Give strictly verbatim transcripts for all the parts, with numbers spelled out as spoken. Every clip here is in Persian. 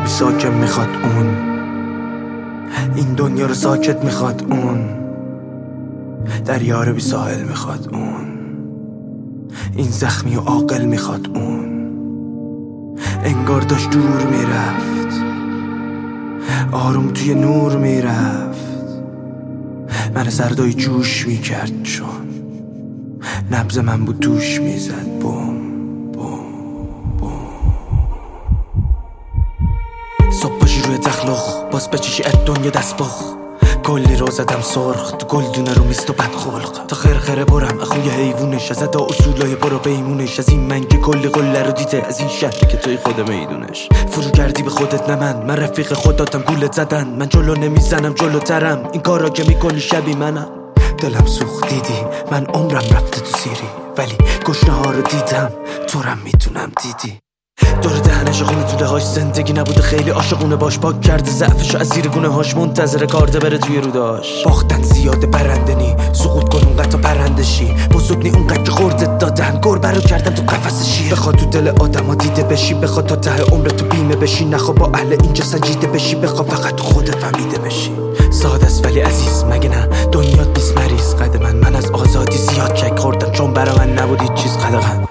بی ساکن میخواد اون، این دنیا رو ساکت میخواد اون، دریا رو بی ساحل میخواد اون، این زخمی و عاقل میخواد اون. انگار داشت دور میرفت، آروم توی نور میرفت، من سردای جوش میکرد چون نبض من بود دوش میزد بوم بوم بوم. صبح باشی روی تخلخ باز بچشی اد دنیا دست بخ، کلی رو زدم سرخ تو گلدونه رو میست و بد خلق، تا خرخره برم اخوی حیوونش، از ادا اصولای برو بیمونش، از این من که کلی قله رو دیده، از این شهری که توی خود میدونش. فرو کردی به خودت نه من، من رفیق خوداتم گولت زدن، من جلو نمیزنم جلوترم، این کارا که میکنی شبی منم. دلم سوخت دیدی من عمرم رفته تو سیری، ولی گشنه ها رو دیدم تو رم میتونم دیدی. دور دهنش خونه توله هاش زندگی نبوده خیلی عاشقونه باش، پاک کرده ضعفشو از زیر گونه هاش، منتظر کارده بره توی روداش. باختن زیاده برنده نی، سقوط کن اونقدر تا پرنده شی، بزرگ نی اونقدر که خوردت دادن، گربه رو کردن تو قفس شیر. بخواد تو دل آدم ها دیده بشی، بخواد تا ته عمر تو بیمه بشی، نخوا با اهل اینجا سنجیده بشی، بخواد فقط تو خودت فهمیده بشی. ساده است ولی عزیز مگه نه دنیات بیست مریض، قد من من از آزادی زیاد چک خوردم، چون برا من نبودی چیز قدغن.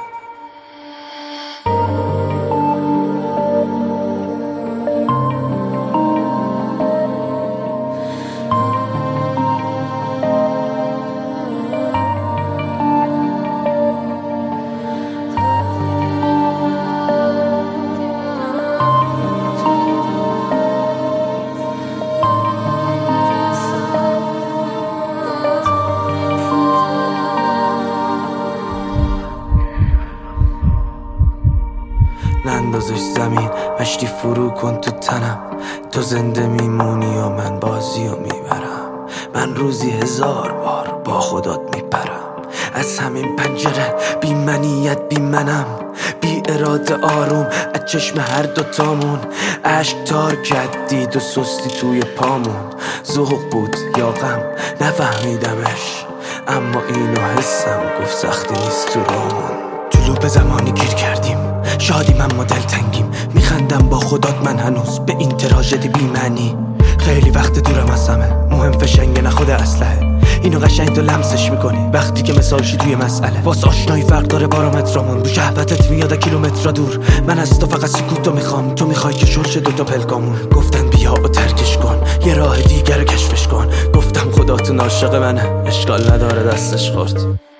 نندازش زمین مشتی فرو کن تو تنم، تو زنده میمونی و من بازی رو میبرم. من روزی هزار بار با خودت میپرم، از همین پنجره بی منیت بی منم، بی اراده آروم از چشم هر دوتامون، عشق تار کردید و سستی توی پامون. ذوق بود یا غم نفهمیدمش، اما اینو حسم گفت سختی نیست تو رامون. طلوع به زمانی گیر کردیم، شادیم اما دلتنگیم، میخندم با خدات من هنوز به این تراژدی بی معنی. خیلی وقت دورم از همه، مهم فشنگه نه خود اسلحه، اینو قشنگ تو لمسش میکنی وقتی که مثالشی توی مسئله. واس آشنایی فرق داره بارامترامون، رو شهوتت میاد کیلومتر دور، من از تو فقط سکوتو میخوام، تو میخوای که شلش دوتا پلکامون. گفتن بیا و ترکش کن یه راه دیگر رو کشفش کن، گفتم خداتون عاشق منه اشکال نداره دستش خورد.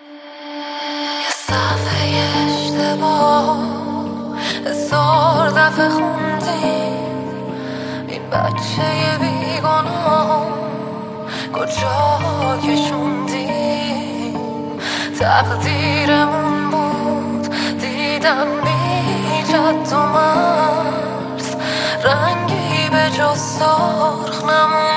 صفحه اشتباه هزار دفعه خوندیم، این بچه بیگناه کجا کشوندیم. تقدیرمون بود دیدم بی جد و مرز، رنگی به جز سرخ نمون.